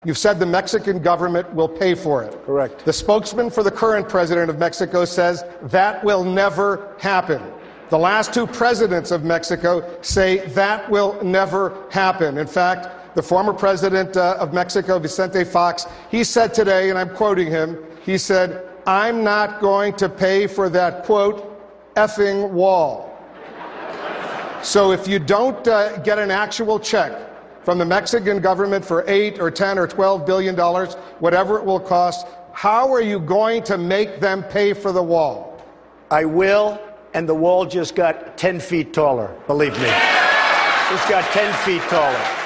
You've said the Mexican government will pay for it. Correct. The spokesman for the current president of Mexico says that will never happen. The last two presidents of Mexico say that will never happen. In fact, the former president of Mexico, Vicente Fox, he said today, and I'm quoting him, he said, "I'm not going to pay for that, quote, effing wall." So if you don't get an actual check from the Mexican government for $8 or $10 or $12 billion, whatever it will cost, how are you going to make them pay for the wall? I will, and the wall just got 10 feet taller, believe me. It's got 10 feet taller.